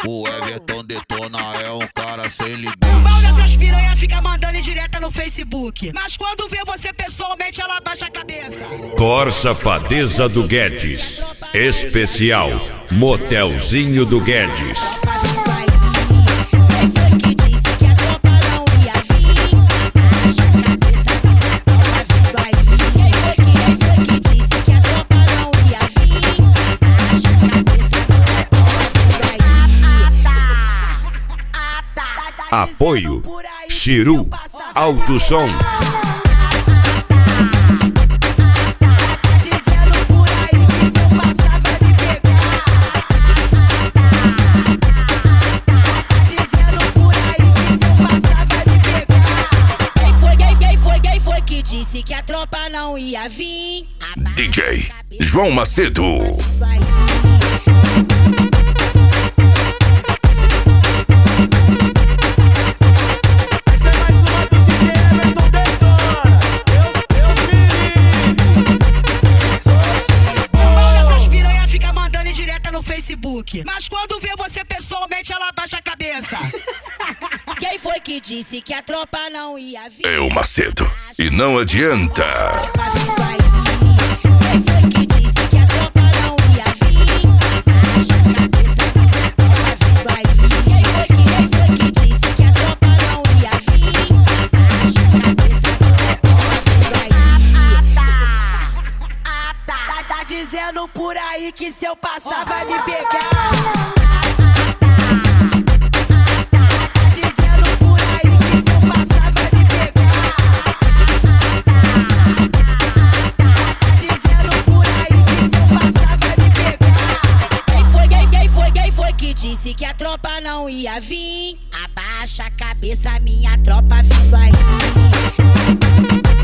O Everton Detona é um cara sem limite. O mal dessas piranha fica mandando em direta no Facebook. Mas quando vê você pessoalmente, ela baixa a cabeça. Cor Safadeza do Guedes. Especial Motelzinho do Guedes. Apoio Chiru Alto Som. Quem foi que disse que a tropa não ia vir? DJ João Macedo. Facebook. Mas quando vê você pessoalmente, ela baixa a cabeça. Quem foi que disse que a tropa não ia vir? É o Macedo. E não adianta. Quem foi que disse que a tropa não ia vir? Baixa a cabeça que a tropa vindo aí. Quem foi que disse que a tropa não ia vir? Baixa a cabeça que a tropa vindo aí. Tá dizendo por aí que se eu passar vai me pegar. Tá dizendo por aí que se eu passar vai me pegar. Tá dizendo por aí que se eu passar vai me pegar. Quem foi que disse que a tropa não ia vir? Abaixa a cabeça, minha tropa vindo aí.